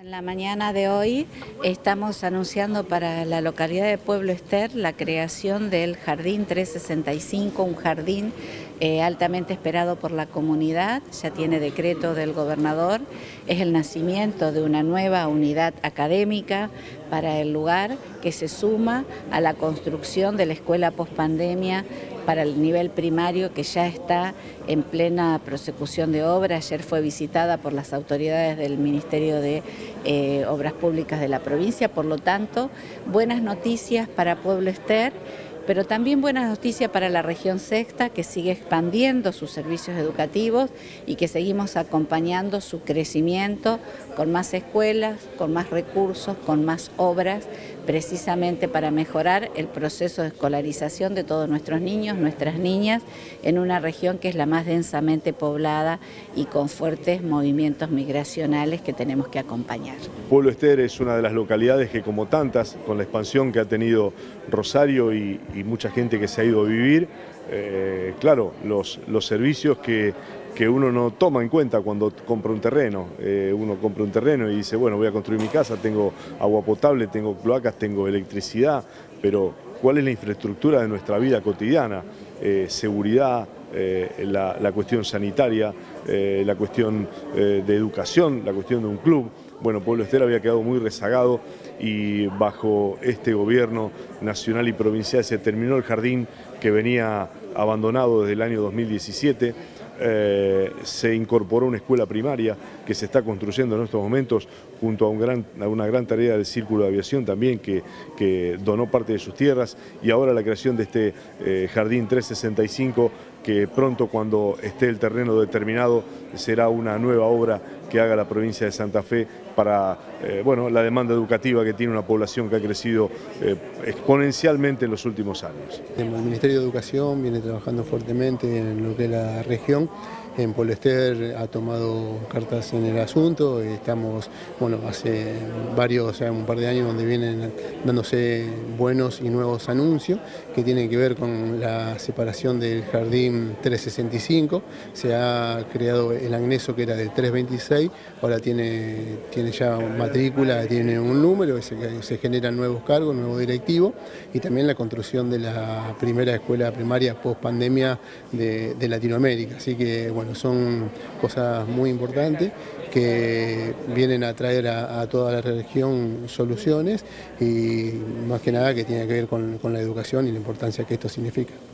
En la mañana de hoy estamos anunciando para la localidad de Pueblo Ester la creación del Jardín 365, un jardín altamente esperado por la comunidad, ya tiene decreto del gobernador, es el nacimiento de una nueva unidad académica para el lugar que se suma a la construcción de la escuela pospandemia para el nivel primario que ya está en plena prosecución de obra. Ayer fue visitada por las autoridades del Ministerio de Obras Públicas de la provincia, por lo tanto, buenas noticias para Pueblo Ester, pero también buenas noticias para la región sexta, que sigue expandiendo sus servicios educativos y que seguimos acompañando su crecimiento con más escuelas, con más recursos, con más obras, precisamente para mejorar el proceso de escolarización de todos nuestros niños, nuestras niñas, en una región que es la más densamente poblada y con fuertes movimientos migracionales que tenemos que acompañar. Pueblo Ester es una de las localidades que, como tantas, con la expansión que ha tenido Rosario y mucha gente que se ha ido a vivir, claro, los servicios que uno no toma en cuenta cuando compra un terreno. Uno compra un terreno y dice, bueno, voy a construir mi casa, tengo agua potable, tengo cloacas, tengo electricidad, pero ¿cuál es la infraestructura de nuestra vida cotidiana? Seguridad, la cuestión sanitaria, la cuestión de educación, la cuestión de un club. Bueno, Pueblo Ester había quedado muy rezagado y bajo este gobierno nacional y provincial se terminó el jardín que venía abandonado desde el año 2017. Se incorporó una escuela primaria que se está construyendo en estos momentos junto a una gran tarea del Círculo de Aviación también que donó parte de sus tierras, y ahora la creación de este Jardín 365 que pronto, cuando esté el terreno determinado, será una nueva obra que haga la provincia de Santa Fe para bueno, la demanda educativa que tiene una población que ha crecido exponencialmente en los últimos años. El Ministerio de Educación viene trabajando fuertemente en lo que es la región. En Pueblo Ester ha tomado cartas en el asunto. Estamos, bueno, hace un par de años donde vienen dándose buenos y nuevos anuncios que tienen que ver con la separación del Jardín 365. Se ha creado el anexo que era del 326, ahora tiene ya matrícula, tiene un número, se generan nuevos cargos, nuevos directivos, y también la construcción de la primera escuela primaria post pandemia de Latinoamérica. Así que, bueno, son cosas muy importantes que vienen a traer a toda la región soluciones, y más que nada que tiene que ver con la educación y la importancia que esto significa.